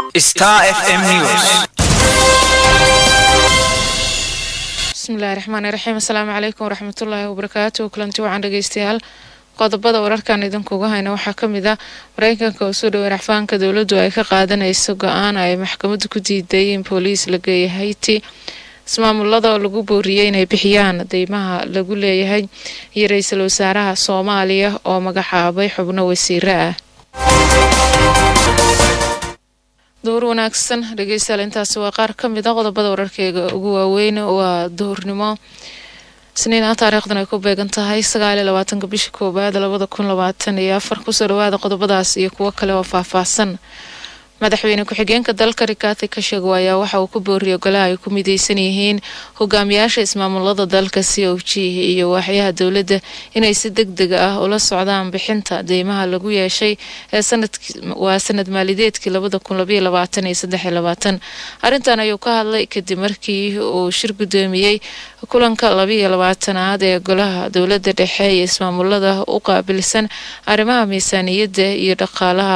Star FM News. bismillaahir rahmaanir rahiim. Assalaamu calaykum waraxmatullaahi wabarakaatuh. Kulanti wacan dhageystayaal. Qodobada wararkan idinkuga hayna waxaa kamid ah Mareykanka oo soo dhaweeyay racfaanka dowladdu ay ka qaadanayso go'aan ay maxkamaddu ku diiday in booliis la geeyo Haiti. ismaamulada lagu booriyay inay bixiyaan deymaha lagu leeyahay iyo ra'iisul wasaaraha Soomaaliya oo magacaabay xubno wasiiro ah. door wanaagsan dhageystayaal, intaas waa qaar kamid ah qodobada wararkeega ugu waaweyn. waa duhurnimo Isniina taariikhdan ay ku beegan tahay 29 bisha koobaad 2024. kusoo dhawaada qodobadaas iyo kuwo kale oo faahfaahsan. madaxweyne ku-xigeenka dalka Rigathi Gachagua ayaa waxa uu ku booriyay golaha ay ku mideysan yihiin hogaamiyaasha ismaamulada dalka COG iyo waaxyaha dowladda inay si degdeg ah ula socdaan bixinta deymaha lagu yeeshay ee sanad maaliyadeedkii 2022-2023. arrintan ayuu ka hadlay kadib markii uu shir gudoomiyay kulanka 22aad ee golaha dowladda dhexe ee ismaamulada u qaabilsan arrimaha miisaaniyadda iyo dhaqaalaha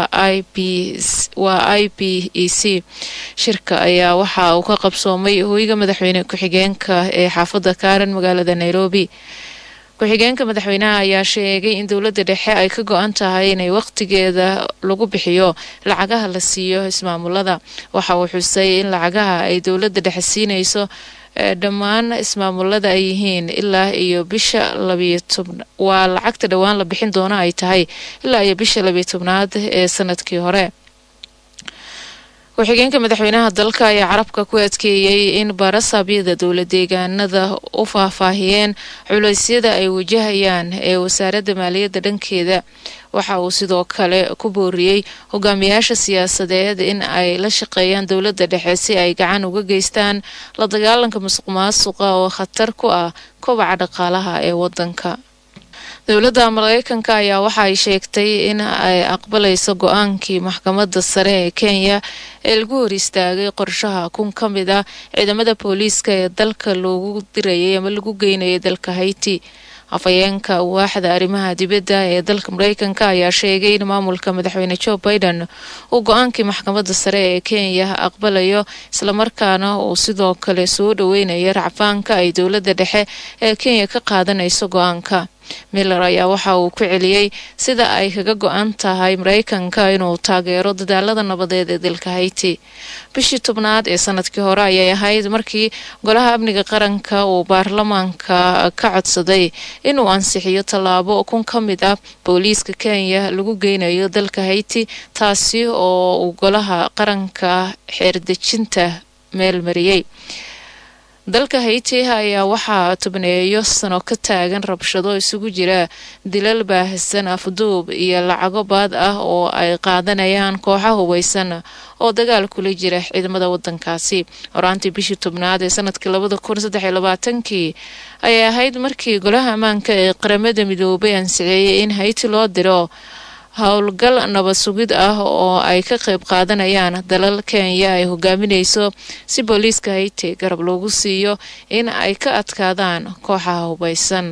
IPEC. shirka ayaa waxa uu ka qabsoomay hoyga madaxweyne ku-xigeenka ee xaafadda Karen magaalada Nairobi. ku-xigeenka madaxweynaha ayaa sheegay in dowladda dhexe ay ka go'an tahay inay waqtigeeda lagu bixiyo lacagaha la siiyo ismaamulada. waxa uu xusay in lacagaha ay dowladda dhexe siinayso dhammaan ismaamulada ay yihiin ilaa iyo bisha 12 waa lacagta dhawaan la bixin doona ay tahay ilaa iyo bisha 12aad ee sanadkii hore. ku-xigeenka madaxweynaha dalka ayaa carabka ku adkeeyay in baarasabyada dowlad deegaanada u faahfaahiyeen culeysyada ay wajahayaan ee wasaaradda maaliyadda dhankeeda. waxa uu sidoo kale ku booriyay hogaamiyaasha siyaasadeed in ay la shaqeeyaan dowladda dhexe si ay gacan uga geystaan la dagaalanka musuqmaasuqa oo khatar ku ah kobaca dhaqaalaha ee wadanka. dowladda Mareykanka ayaa waxa ay sheegtay in ay aqbalayso go'aankii maxkamadda sare ee Kenya ee lagu hor istaagay qorshaha ka mid ah ciidamada booliiska ee dalka loogu dirayay ama lagu geynayay dalka Haiti. afayeenka waaxda arrimaha dibadda ee dalka Mareykanka ayaa sheegay in maamulka madaxweyne Joe Biden uu go'aankii maxkamadda sare ee Kenya aqbalayo, isla markaana uu sidoo kale soo dhaweynayo racfaanka ay dowladda dhexe ee Kenya ka qaadanayso go'aanka. Miller ayaa waxa uu ku celiyay sida ay kaga go'an tahay Mareykanka inuu taageero dadaalada nabadeed ee dalka Haiti. bishii 10aad ee sanadkii hore ayay ahayd markii golaha amniga qaranka uu baarlamaanka ka codsaday inuu ansixiyo tallaabo ka mid ah booliiska Kenya lagu geynayo dalka Haiti, taasi oo uu golaha qaranka xeerdejinta meel mariyay. dalka Haiti ayaa waxaa tobneeyo sano ka taagan rabshado isugu jira dilal baahsan, afduub iyo lacago baad ah oo ay qaadanayaan kooxo hubeysan oo dagaal kula jira ciidamada wadankaasi. horaantii bishii 10aad ee sanadkii 2023 ayay ahayd markii golaha ammaanka ee qaramada midoobay ansixiyay in Haiti loo diro howlgal nabad sugid ah oo ay ka qayb qaadanayaan dalal Kenya ay hogaaminayso si booliiska Haiti garab loogu siiyo in ay ka adkaadaan kooxaha hubeysan.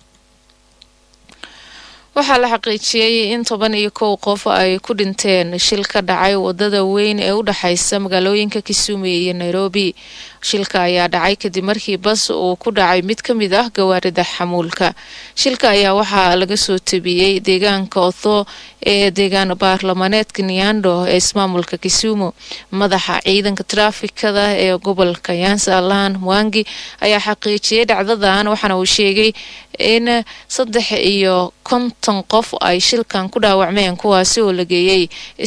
waxaa la xaqiijiyay in 11 qof ay ku dhinteen shil ka dhacay wadada weyn ee u dhaxaysa magaalooyinka Kisumu iyo Nairobi. shilka ayaa dhacay kadib markii bas uu ku dhacay mid ka mid ah gawaarida xamuulka. shilka ayaa waxaa laga soo tabiyay deegaanka Otho ee deegaan baarlamaneedka Nyando ee ismaamulka Kisumu. madaxa ciidanka traafikada ee gobolka Nyanza Alan Mwangi ayaa xaqiijiyay dhacdadan, waxaana uu sheegay in 53 qof ay shilkan ku dhaawacmeen, kuwaasi oo la geeyay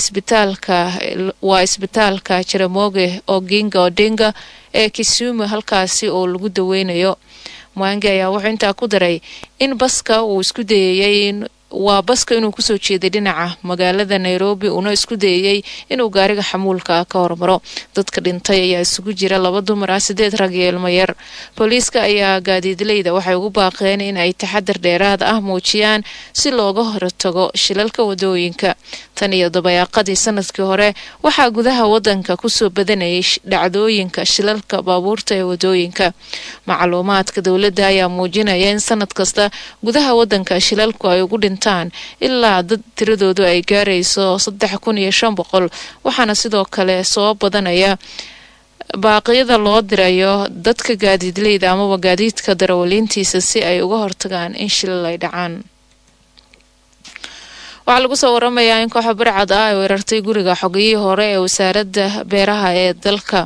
isbitaalka Jaramogi Oginga Odinga ee Kisumu, halkaasi oo lagu daweynayo. Mwangi ayaa wuxuu intaa ku daray in baska uu isku dayay baska inuu kusoo jeeday dhinaca magaalada Nairobi una isku dayay inuu gaariga xamuulka ka hormaro. dadka dhintay ayaa isugu jira 2 dumar ah, 8 rag iyo ilmo yar. booliiska ayaa gaadiidleyda waxay ugu baaqeen in ay taxadar dheeraad ah muujiyaan si looga hortago shilalka wadooyinka. tan iyo dabayaaqadii sanadkii hore waxaa gudaha wadanka kusoo badanayay dhacdooyinka shilalka baabuurta ee wadooyinka. Macluumaadka dowladda ayaa muujinaya in sanad kasta gudaha wadanka shilalku ay ugu dhintaan ilaa dad tiradoodu ay gaarayso 3,500 waxaana sidoo kale soo badanaya baaqyada loo dirayo dadka gaadiidleyda amaba gaadiidka darawaliintiisa si ay uga hortagaan in shilal ay dhacaan. waxaa lagu soo waramayaa in kooxa burcad ah ay weerartay guriga xogiyihii hore ee wasaaradda beeraha ee dalka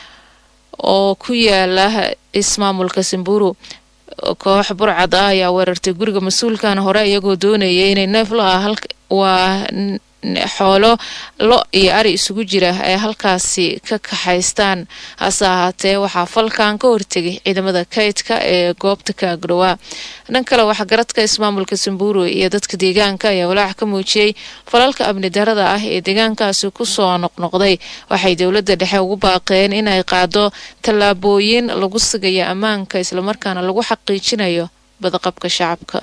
oo ku yaala ismaamulka Samburu. koox burcad ah ayaa weerartay guriga mas-uulkan hore iyagoo doonayay inay neef waa xoolo lo iyo ari isugu jira ay halkaasi ka kaxaystaan. hase ahaatee waxaa falkan ka hortegay ciidamada kaydka ee goobta ka agdhowaa. dhan kale waxaa garadka ismaamulka Samburu iyo dadka deegaanka ayaa walaac ka muujiyay falalka amni darada ah ee deegaankaasi ku soo noqnoqday. waxay dowladda dhexe ugu baaqeen inay qaado tallaabooyin lagu sugayo ammaanka islamarkaana lagu xaqiijinayo badqabka shacabka.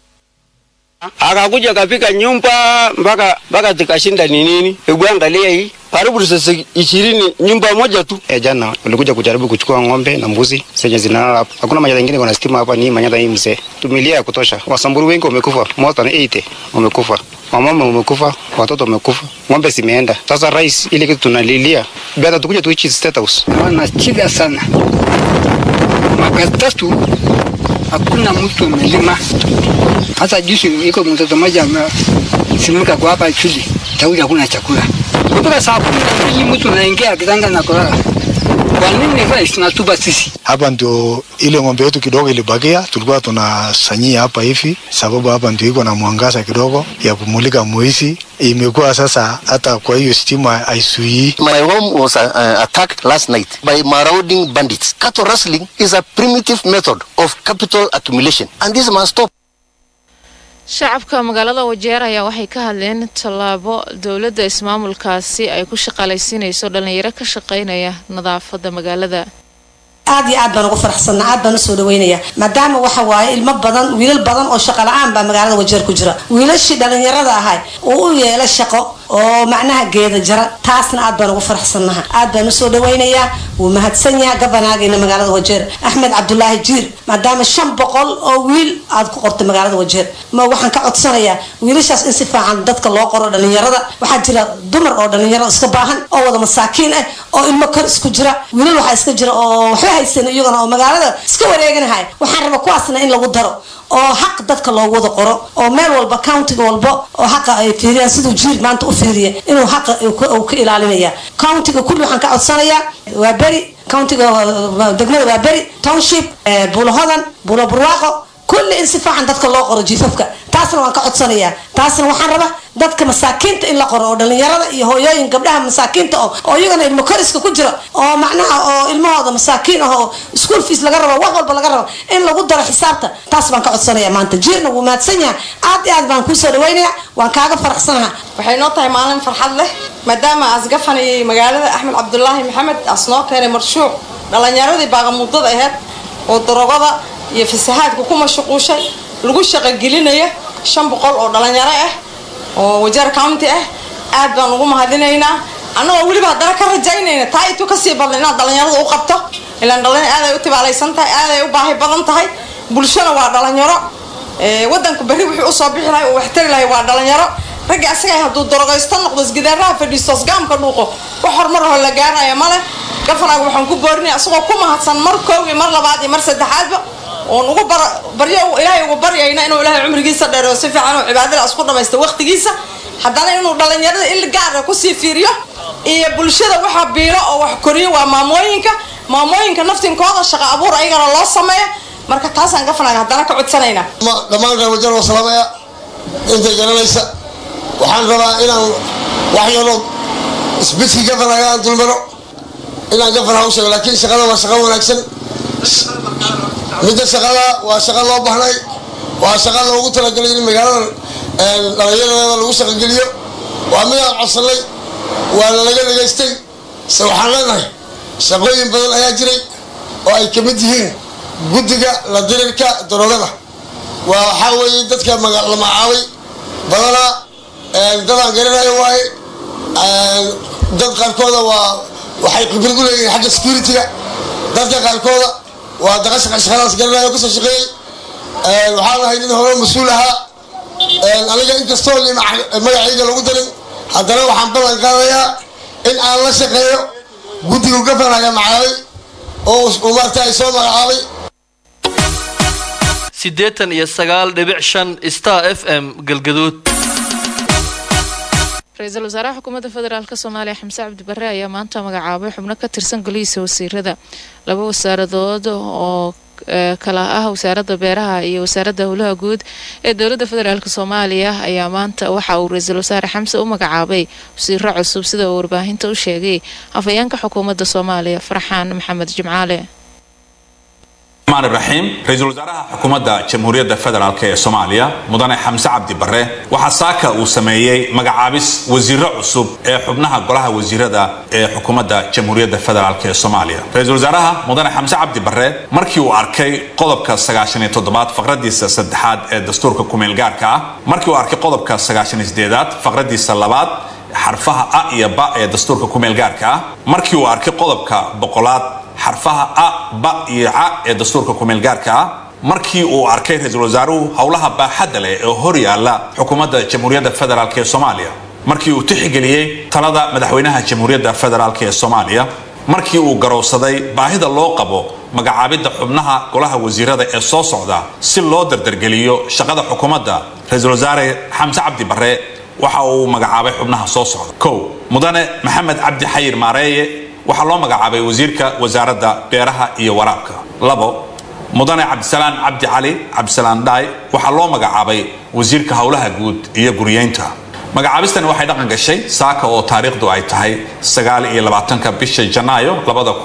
Akakuja kapika nyumba mpaka tukashinda ni nini. Hebu angalia hii. Karibu sasa 20 nyumba moja tu. Jana walikuja kujaribu kuchukua ng'ombe na mbuzi zenye zinalala hapa. Hakuna manyata nyingine kuna stima hapa, ni manyata hii mzee. Tumilia ya kutosha. Wasamburu wengi wamekufa. More than 80 wamekufa. Mama wamekufa, watoto wamekufa. Ng'ombe zimeenda. Sasa rais ile kitu tunalilia. Baada tukuja tuichi state house. Wana shida sana. Makatatu hakuna mtu amelima. Hata juzi iko mtoto mmoja simuka kwa hapa chuli. Tauli hakuna chakula. Kutoka sababu hii mtu anaingia kitanda na kulala. Kwa nini rais tunatuba sisi? Hapa ndio ile ng'ombe yetu kidogo ilibakia, tulikuwa tunasanyia hapa hivi sababu hapa ndio iko na mwangaza kidogo ya kumulika mwezi. Imekuwa sasa hata kwa hiyo stima haisui. My home was attacked last night by marauding bandits. Cattle rustling is a primitive method of capital accumulation and this must stop. shacabka magaalada Wajeer ayaa waxay ka hadleen tallaabo dowladda ismaamulkaasi ay ku shaqaalaysiinayso dhalinyaro ka shaqeynaya nadaafadda magaalada. aad iyo aad baan ugu faraxsanaa, aad baan u soo dhaweynaya maadaama waxa waaye ilmo badan wiilal badan oo shaqo la'aan baa magaalada Wajeer ku jira. wiilashii dhalinyarada ahay oo u yeelay shaqo oo macnaha geeda jara, taasna aad baan ugu faraxsanahay, aad baan u soo dhaweynaya. wuu mahadsan yahay gabanaagayna magaalada Wajeer Axmed Cabdullaahi Jiir maadaama 500 oo wiil aad ku qortay magaalada Wajeer. ma waxaan ka codsanayaa wiilashaas in si fiican dadka loo qoro dhalinyarada. waxaa jira dumar oo dhalinyaro iska baahan oo wada masaakiin ah oo ilmo kor isku jira, wiilal waxa iska jira oo waxba haysan iyagana oo magaalada iska wareeganahay. waxaan rabaa kuwaasna in lagu daro oo xaq dadka loo wada qoro oo meel walba county walba oo xaqa ay fiiriyaan sidoo Jiir maanta u fiiriye inuu xaqa uu ka ilaalinaya. county-ga kullu waxaan ka codsanayaa waa bari county-ga degmada waa bari township Buulahodan Buula Burwaaqo kulli in si fiican dadka loo qoro jiifafka. taasna waan ka codsanayaa. taasna waxaan rabaa dadka masaakiinta in la qoro oo dhalinyarada iyo hooyooyin gabdhaha masaakiinta oo iyagana ilmo koriska ku jira oo macnaha oo ilmahooda masaakiin ah oo school fees laga rabo wax walba laga rabo in lagu daro xisaabta. taas baan ka codsanayaa maanta. Jiirna wuu mahadsan yahay, aad iyo aad baan ku soo dhaweynayaa, waan kaaga faraxsanahay. waxay noo tahay maalin farxad leh maadaama asgafanay magaalada Axmed Cabdullaahi Maxamed asnoo keenay marshuuc dhalinyaradii baaqamuudada ahayd oo darogada iyo fasahaadka ku mashquushay lagu shaqo gelinaya 500 oo dhalinyaro ah oo Wajeer County ah. aad baan ugu mahadinaynaa anagoo waliba hadana ka rajaynayna taa intuu ka sii badan inaad dhalinyarada u qabto ilaan dhalinyarada aad ay u tibaalaysan tahay, aad ay u baahi badan tahay. bulshada waa dhalinyaro wadanka bari wuxuu u soo bixi lahay oo wax tari lahay waa dhalinyaro. ragga asaga hadduu darogaysto noqdo isgidaaraha fadhiisto gaamka dhuuqo wax horumar oo la gaaraya male. gafanaga waxaan ku boornay asagoo ku mahadsan mar koow iyo mar labaad iyo mar saddexaadba oo ugu baryo ilaahay ugu baryayna inuu ilaahay umrigiisa dheereeyo si fiican oo cibaadada isku dhamaysto waqtigiisa. haddana inuu dhalinyarada il gaar ah ku sii fiiriyo iyo bulshada waxa biiro oo wax koriyo waa maamooyinka naftinkooda shaqo abuur ayagana loo sameeyo. marka taasaan gafanaga haddana ka codsanaynaa dhammaan reer Wajeer oo salaamaya inta garanaysa. waxaan rabaa inaan wax yaro isbedki gafanaga aan dulmaro inaan gafanaha u sheego, laakiin shaqada waa shaqo wanaagsan. midda shaqada waa shaqo loo baahnay, waa shaqo loogu talagalay in magaalada dhalinyarada lagu shaqo geliyo. waa mid aan codsanay waana laga dhageystay. waxaan leenahay shaqooyin badan ayaa jiray oo ay kamid yihiin guddiga la dirirka darogada. waxaa weeye dadka la magacaabay badanaa dadaan garanayo waaye dad qaarkooda waxay khibrad u leeyihiin xagga security-ga dadka qaarkooda waa daqa shaqadaas garanayo kasoo shaqeeyey waxaan ahay nin hore mas-uul ahaa aniga inkastoo magacayga lagu darin haddana waxaan ballan qaadayaa in aan la shaqeeyo guddiga gafanaga magacaabay oo maarta ay soo magacaabay 89.5 Star FM galgaduud. Ra'iisul Wasaaraha Xukuumadda Federaalka Soomaaliya Xamse Cabdi Barre ayaa maanta magacaabay xubno ka tirsan golihiisa wasiirada laba wasaaradood oo kala ah wasaaradda beeraha iyo wasaaradda howlaha guud ee dowladda federaalka Soomaaliya ayaa maanta waxa uu Ra'iisul Wasaare Xamse u magacaabay wasiiro cusub sida uu warbaahinta u sheegay afhayeenka xukuumadda Soomaaliya Farxaan Maxamed Jimcaale. الرحمن الرحيم رئيس الوزراء حكومة جمهورية الفدرالية الصومالية مدن حمزة عبد البره وحساكا وسميي مقعابس وزير عصب حبناها قلها وزيرة حكومة جمهورية الفدرالية الصومالية رئيس الوزراء مدن حمزة عبد البره مركي واركي قضبك السقاشن تضبات فقردي السدحات دستورك كوميل غاركا مركي واركي قضبك السقاشن ازديادات فقردي السلابات حرفها أ باء دستورك كوميل غاركا مركي واركي قضبك بقولات حرفها أ باء ع دستورك كوميل غاركا markii uu arkay ra'iisul wasaaruhu howlaha baaxadda leh ee hor yaala xukuumadda Jamhuuriyadda Federaalka ee Soomaaliya markii uu tixgeliyay talada madaxweynaha Jamhuuriyadda Federaalka ee Soomaaliya markii uu garowsaday baahida loo qabo magacaabidda xubnaha golaha wasiirada ee soo socda si loo dardargeliyo shaqada xukuumadda ra'iisul wasaare Xamse Cabdi Barre waxa uu magacaabay xubnaha soo socda kow mudane Maxamed Cabdi Xayir Maareeye waxa loo magacaabay wasiirka wasaaradda beeraha iyo waraabka labo mudane Cabdisalaan Cabdi Cali Cabdisalaan Dhaay waxa loo magacaabay wasiirka howlaha guud iyo guriyeynta magacaabistan waxay dhaqan gashay saaka oo taariikhdu ay tahay 29 bisha Janaayo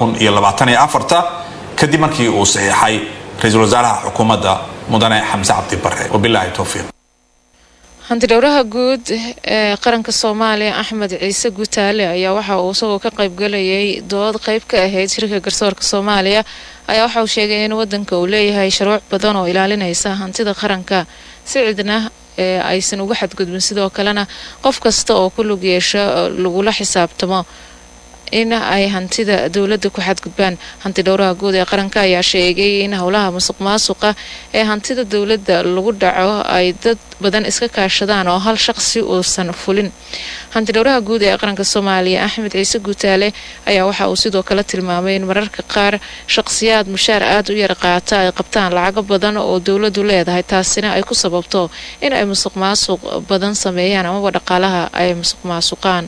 2024 kadib markii uu saxiixay ra'iisul wasaaraha xukuumadda mudane Xamse Cabdi Barre wabillahi tawfiiq hantidhowraha guud ee qaranka Soomaaliya Axmed Ciise Gutaale ayaa waxa uu soo ka qayb galayay dood qayb ka ahayd shirka garsoorka Soomaaliya ayaa waxa uu sheegay in wadanka uu leeyahay shuruuc badan oo ilaalinaysa hantida qaranka si cidna aysan uga xadgudbin sidoo kalena qof kasta oo ku lug yeesho lagula xisaabtamo in ay hantida dawladda ku xadgudbaan hantidhowraha guud ee qaranka ayaa sheegay in howlaha musuqmaasuqa ee hantida dawladda lagu dhaco ay dad badan iska kaashadaan oo hal shaqsi uusan fulin hantidhowraha guud ee qaranka Soomaaliya Axmed Ciise Gutaale ayaa waxa uu sidoo kale tilmaamay in mararka qaar shaqsiyaad mushaar aad u yar qaata ay qabtaan lacag badan oo dawladdu leedahay taasina ay ku sababto in ay musuqmaasuq badan sameeyaan ama dhaqaalaha ay musuqmaasuqaan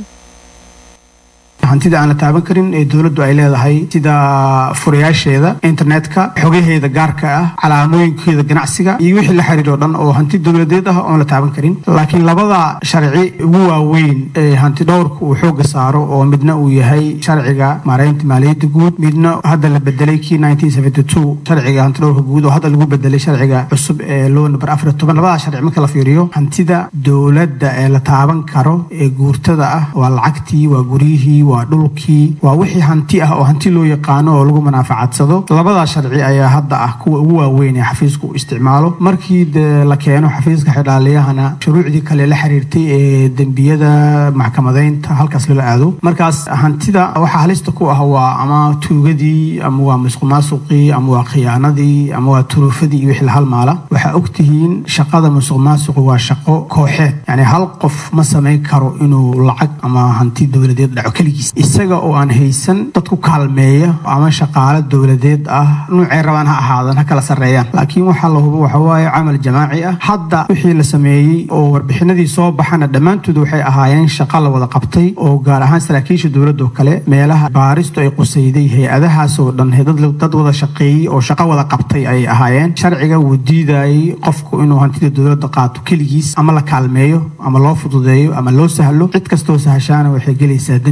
hantida aan la taaban karin ee dawladdu ay leedahay sida furayaasheeda internetka xogaheeda gaarka ah calaamooyinkeeda ganacsiga iyo wixii la xiriiro dhan oo hanti dawladeed ah oo la taaban karin laakiin labada sharci ugu waaweyn ee hanti dhowrku uu xoog saaro oo midna uu yahay sharciga maareynta maaliyadda guud midna hadda la bedelay kii 1972 sharciga hanti dhowrka guud oo hadda lagu bedelay sharciga cusub ee loo number 14 labada sharci marka la fiiriyo hantida dawladda ee la taaban karo ee guurtada ah waa lacagtii waa guriyihii waa dhulkii waa wixii hanti ah oo hanti loo yaqaano oo lagu manaafacadsado labada sharci ayaa hadda ah kuwa ugu waaweyn ee xafiisku isticmaalo markii la keeno xafiiska xidhaaliyahana shuruucdii kale la xiriirtay ee dambiyada maxkamadeynta halkaas lala aado markaas hantida waxa halista ku ah waa ama tuugadii ama waa musuqmaasuqii ama waa khiyaanadii ama waa turuufadii iyo wixii la halmaala waxa ogtihiin shaqada musuqmaasuqu waa shaqo kooxeed yani hal qof ma sameyn karo inuu lacag ama hanti dawladeed dhaco kaligiis isaga oo aan haysan dad ku kaalmeeya ama shaqaale dawladeed ah nuucay rabaan ha ahaadaan ha kala sareeyaan laakiin waxa la hubo waxa waaye amal jamaaci ah hadda wixii la sameeyay oo warbixinadii soo baxana dhamaantood waxay ahaayeen shaqo la wada qabtay oo gaar ahaan saraakiisha dawladda kale meelaha baaristu ay qusayday hay'adahaas oo dhan dad wada shaqeeyay oo shaqo wada qabtay ay ahaayeen sharciga uu diiday qofku inuu hantida dawladda qaato kaligiis ama la kaalmeeyo ama loo fududeeyo ama loo sahlo cid kastoo sahashaana waxay gelaysaa dambi ama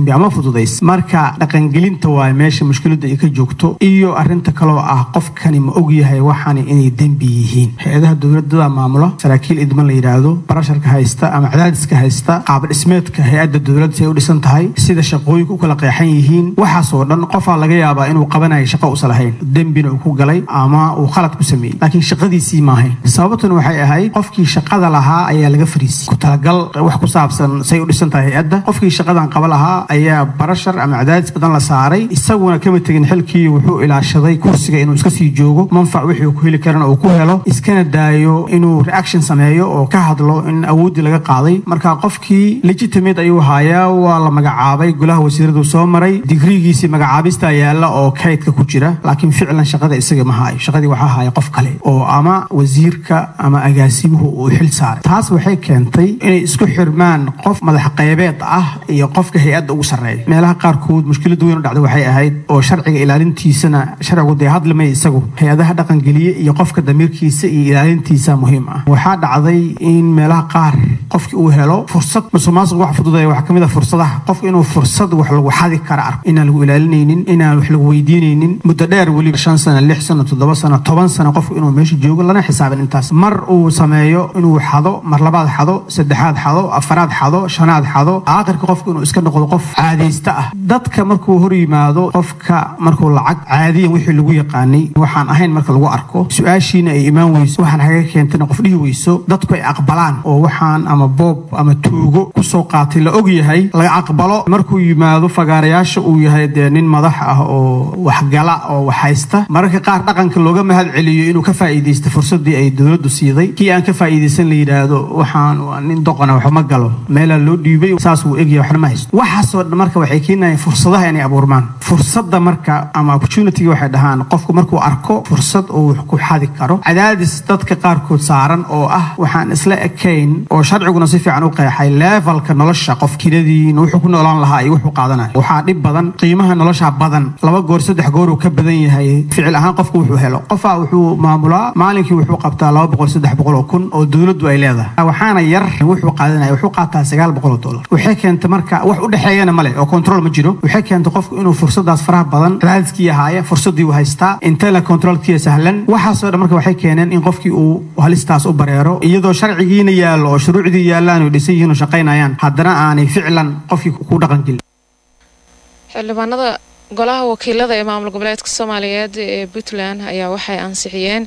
fududays marka dhaqangelinta waa meesha mushkiladda ay ka joogto iyo arinta kale oo ah qofkani ma og yahay waxaan inay dambi yihiin hay'adaha dawladda maamulo saraakiil idman la yiraahdo barasharka haysta ama cadaadiska haysta qaab dhismeedka hay'adda dawladda ay u dhisan tahay sida shaqooyinku kala qeexan yihiin waxaas oo dhan qof laga yaabaa inuu qabanayo shaqo u salahayn dambina uu ku galay ama uu khalad ku sameeyay laakiin shaqadiisii ma ahayn sababtuna waxay ahayd qofkii shaqada lahaa ayaa laga fariisay ku talagal wax ku saabsan say u dhisan tahay hay'adda qofkii shaqadan qaba lahaa ayaa barashar ama cadaadis badan la saaray isaguna kama tagin xilkii wuxuu ilaashaday kursiga inuu iska sii joogo manfac wixii ku heli karana uu ku helo iskana daayo inuu reaction sameeyo oo ka hadlo in awoodii laga qaaday marka qofkii legitimate ayuu hayaa waa la magacaabay golaha wasiiradu soo maray digrigiisii magacaabista yaala oo kaydka ku jira laakiin ficlan shaqada isaga ma hayo shaqadii waxa haya qof kale oo ama wasiirka ama agaasimuhu uu xil saaray taas waxay keentay inay isku xirmaan qof madax qaybeed ah iyo qofka hay'adda ugu sareeya meelaha qaarkood mushkilad weyn u dhacday waxay ahayd oo sharciga ilaalintiisana sharcigu dee hadlamay isagu hay'adaha dhaqan geliye iyo qofka damiirkiisa iyo ilaalintiisa muhiim ah waxaa dhacday in meelaha qaar qofki uu helo fursad musuqmaasuq wax fududeeya wax kamid ah fursadaha qofka inuu fursad wax lagu xadi karo arko inaan lagu ilaalinaynin inaan wax lagu weydiinaynin muddo dheer wali 5 sano 6 sano 7 sano 10 sano qofku inuu meesha joogo lana xisaabin intaas mar uu sameeyo inuu xado mar labaad xado saddexaad xado afraad xado shanaad xado aakhirka qofku inuu iska noqdo qof caadeysta ah dadka markuu hor yimaado qofka markuu lacag caadiyan wixii lagu yaqaanay waxaan ahayn marka lagu arko su'aashiina ay imaan weyso waxaan haga keentana qof dhihi weyso dadku ay aqbalaan oo waxaan ama boob ama tuugo ku soo qaatay la og yahay laga aqbalo markuu yimaado fagaarayaasha uu yahay nin madax ah oo wax gala oo wax haysta mararka qaar dhaqanka looga mahad celiyo inuu ka faa'iideysto fursadii ay dawladdu siiday kii aan ka faa'iideysan la yiraahdo waxaan nin doqona wax ma galo meel loo dhiibay saas uu eegay waxna ma haysto waxaasoo marka waxay keenayaan fursadaha inay abuurmaan fursadda marka ama opportunity waxay dhahaan qofku markuu arko fursad oo wax ku xadi karo cadaadis dadka qaarkood saaran oo ah waxaan isla ekayn oo sharciguna si fiican u qeexay levelka nolosha qof kiradii wuxuu ku noolaan lahaa iyo wuxuu qaadanayo waxaa dhib badan qiimaha nolosha badan 2 goor 3 goor uu ka badan yahay ficil ahaan qofku wuxuu helo qofa wuxuu maamulaa maalinkii wuxuu qabtaa 200 300 kun oo dawladdu ay leedahay waxaana yar wuxuu qaadanayo wuxuu qaataa $900 waxay keentay marka wax u dhaxeeyana male oo control ma jiro waxay keentay qofku inuu fursadaas faraha badan cadaadiskii yahay fursadii uu haystaa inta la controlkiisa sahlan waxaasoo dhan marka waxay keeneen in qofkii uu halistaas u bareero iyadoo sharcigiina yaalo oo shuruucdii yaalaan oo dhisan yihiin oo shaqaynayaan haddana aanay ficlan qofkii ku dhaqan gelin xildhibaanada golaha wakiilada ee maamul goboleedka Soomaaliyeed ee Puntland ayaa waxay ansixiyeen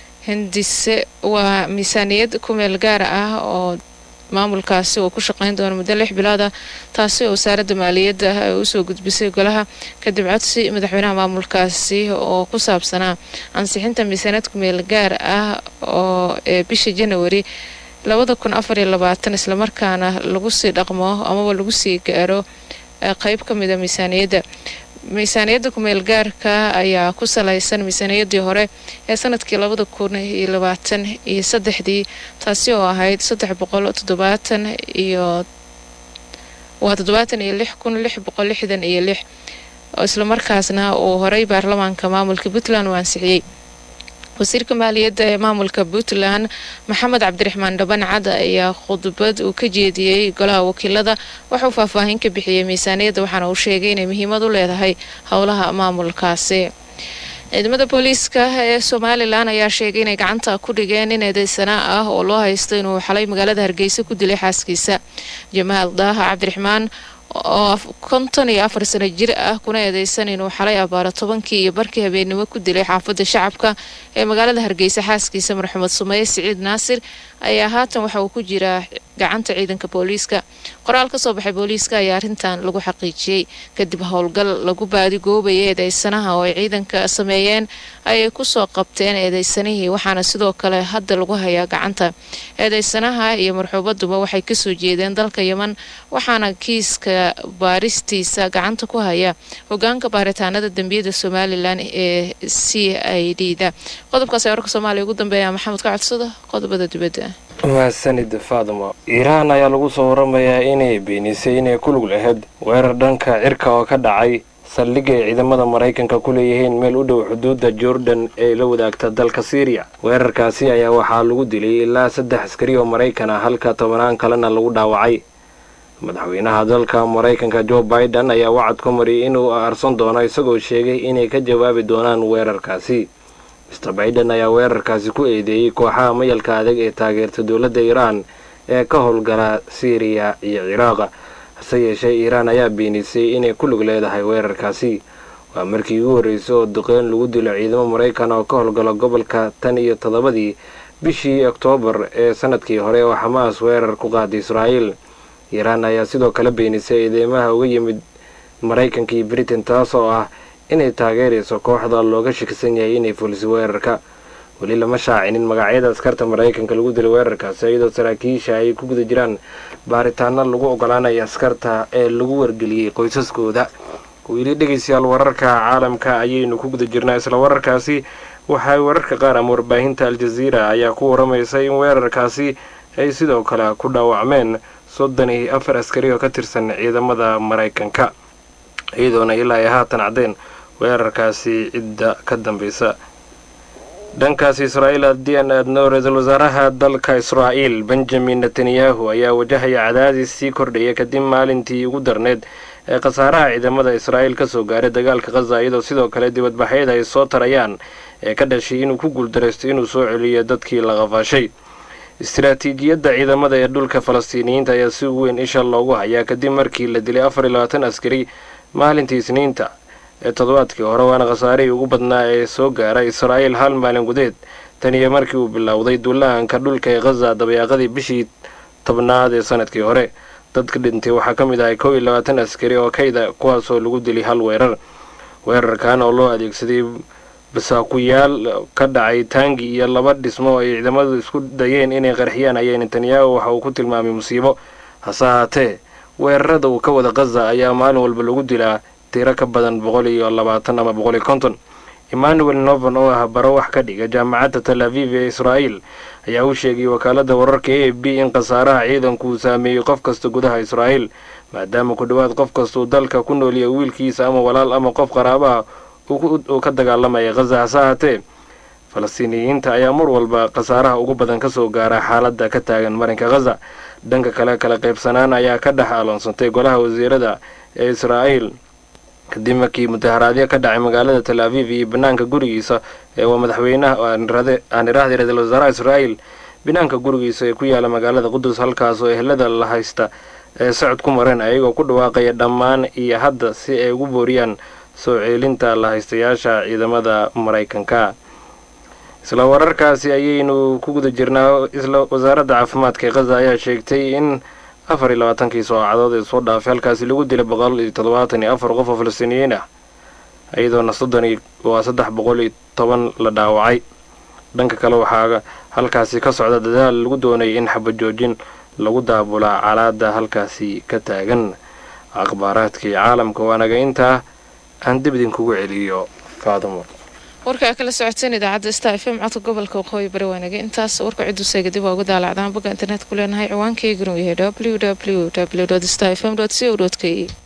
hindise waa miisaaniyad ku meel gaar ah oo maamulkaasi oo ku shaqayn doona muddo 6 bilood ah taasi oo wasaaradda maaliyadda ay u soo gudbisay golaha kadib codsi madaxweynaha maamulkaasi oo ku saabsanaa ansixinta miisaaniyad ku meel gaar ah oo bishii January 2024 isla markaana lagu sii dhaqmo ama lagu sii gaaro qayb ka mid ah miisaaniyadda ku meel gaarka ayaa ku salaysan miisaaniyaddii hore ee sanadkii 2023 taasi oo ahayd 376,666 oo isla markaasna uu horay baarlamaanka maamulka Puntland u ansixiyay wasiirka maaliyadda ee maamulka Puntland Maxamed Cabdiraxmaan Dhabancad ayaa khudbad uu ka jeediyay golaha wakiilada wuxuu faahfaahin ka bixiyay miisaaniyadda waxaana uu sheegay inay muhiimad u leedahay howlaha maamulkaasi ciidamada booliiska ee Somaliland ayaa sheegay inay gacanta ku dhigeen in eedeysana ah oo loo haysto inuu xalay magaalada Hargeysa ku dilay xaaskiisa Jamaal Daaha Cabdiraxmaan oo 54 sano jir ah kuna eedeysan inuu xalay abaaro 10 iyo barkii habeenimo ku dilay xaafadda shacabka ee magaalada Hargeysa xaaskiisa Maxamed Sumaye Saciid Naasir ayaa haatan waxa uu ku jiraa gacanta ciidanka booliiska qoraal ka soo baxay booliiska ayaa arintan lagu xaqiijiyay kadib howlgal lagu baadi goobayay eedeysanaha oo ay ciidanka sameeyeen ay ku soo qabteen eedeysanihii waxaana sidoo kale hadda lagu hayaa gacanta eedeysanaha iyo marxuubaduba waxay ka soo jeedeen dalka Yemen waxaana kiiska baaristiisa gacanta ku haya hogaanka baaritaanada dambiyada Somaliland ee CID-da qodobkaas wararka Soomaaliya ugu dambeeya Maxamed ka codsada qodobada dibadda mahadsanid Faadimo Iiraan ayaa lagu soo waramayaa inay beenisay inay ku lug lahayd weerar dhanka cirka oo ka dhacay saldhigga ay ciidamada Mareykanka ku leeyihiin meel u dhow xuduudda Jordan ee la wadaagta dalka Syria weerarkaasi ayaa waxaa lagu dilay ilaa 3 askari oo Mareykan ah halka 10 kalena lagu dhaawacay madaxweynaha dalka maraykanka Joe Biden ayaa wacad ku mariyay inuu aarsan doono isagoo sheegay inay ka jawaabi doonaan weerarkaasi. Mr. Biden ayaa weerarkaasi ku eedeeyay kooxaha mayalka adag ee taageerta dowladda Iran ee ka howlgala Syria iyo Ciraaq. hase yeeshee Iran ayaa beenisay inay ku lug leedahay weerarkaasi. waa markii ugu horeysay oo duqeyn lagu dilo ciidamo Maraykan oo ka howlgala gobolka tan iyo 7 bishii Oktoobar ee sanadkii hore oo Hamas weerar ku qaaday Israa'iil. Iran ayaa sidoo kale beenisay eedeymaha uga yimid Maraykanka iyo Britain taasoo ah inay taageerayso kooxda looga shakisan yahay inay fulisay weerarka. weli lama shaacinin magacyada askarta Maraykanka lagu dilay weerarkaasi iyadoo saraakiisha ay ku guda jiraan baaritaano lagu ogolaanayo askarta ee lagu wargeliyay qoysaskooda. weli dhegeystayaal wararka caalamka ayaynu ku guda jirnaa. isla wararkaasi waxay wararka qaar ama warbaahinta Al Jazeera ayaa ku waramaysa in weerarkaasi ay sidoo kale ku dhaawacmeen 34 askari oo ka tirsan ciidamada Maraykanka, iyadoona ilaa ay haatan cadeen weerarkaasi cidda ka dambaysa. dhankaas Israa'iil haddii aan aadno, ra-iisul wasaaraha dalka Israa'iil Benjamin Netanyahu ayaa wajahaya cadaadis sii kordhaya kadib maalintii ugu darneed ee khasaaraha ciidamada Israa'iil ka soo gaaray dagaalka Gaza, iyadoo sidoo kale dibadbaxyada ay soo tarayaan ee ka dhashay inuu ku guuldareysto inuu soo celiyo dadkii la qafaashay. istiraatiijiyadda ciidamada ee dhulka Falastiiniyiinta ayaa si weyn isha loogu hayaa kadib markii la dilay 24 askari maalintii Isniinta ee toddobaadkii hore, waana khasaarihii ugu badnaa ee soo gaaray Israa'iil hal maalin gudeed tan iyo markii uu bilowday duulaanka dhulka ee Gaza dabayaaqadii bishii 10 ee sanadkii hore. dadka dhintay waxaa ka mid ah 22 askari oo kayda kuwaasoo lagu dilay hal weerar. weerarkan oo loo adeegsaday basaakuyaal ka dhacay taangi iyo 2 dhismo ay ciidamadu isku dayeen inay qarxiyaan ayaa Netanyahu waxa uu ku tilmaamay musiibo. hase haatee weerarada uu ka wada Gaza ayaa maalin walba lagu dilaa tiro ka badan 120 ama 150. Emmanuel Novan oo ah baro wax ka dhiga jaamacadda Tel Aviv ee Israa'iil ayaa u sheegay wakaaladda wararka AFP in khasaaraha ciidanku uu saameeyay qof kasta gudaha Israa'iil, maadaama ku dhawaad qof kasta uu dalka ku nool yahay wiilkiisa ama walaal ama qof qaraaba uu ka dagaalamaya Gaza. hase haatee Falastiiniyiinta ayaa mar walba khasaaraha ugu badan ka soo gaara xaaladda ka taagan marinka Gaza. dhanka kale kala qaybsanaan ayaa ka dhex aloonsantay golaha wasiirada ee Israa'iil kadib markii mudaharaadyo ka dhacay magaalada Tel Aviv iyo banaanka gurigiisa ee waa madaxweynaha ra-iisul wasaaraha Israa'iil banaanka gurigiisa ee ku yaala magaalada Qudus, halkaas oo ehelada la haysta ee socod ku mareen ayagoo ku dhawaaqaya dhammaan iyo hadda si ay ugu booriyaan soo ceelinta la haystayaasha ciidamada Maraykanka. isla wararkaasi ayaynu ku guda jirnaa. isla wasaaradda caafimaadka ee Gaza ayaa sheegtay in 24 saacadood ee soo dhaafay halkaasi lagu dilay 174 qof oo Falastiiniyiin ah, iyadoona 310 la dhaawacay. dhanka kale waxaa halkaasi ka socda dadaal lagu doonay in xabad joojin lagu daabulaa calaada halkaasi ka taagan. akhbaaraadkii caalamka waanaga intaa aan dib idinkugu celiyo Faadimo. warka kala socodsan idaacadda Star FM codka gobolka Waqooyi Bari waanaga intaas. warka cid u seega dib ugu daalacdaan bogga internet ku leenahay ciwaankaygu yahay www.starfm.co.ke.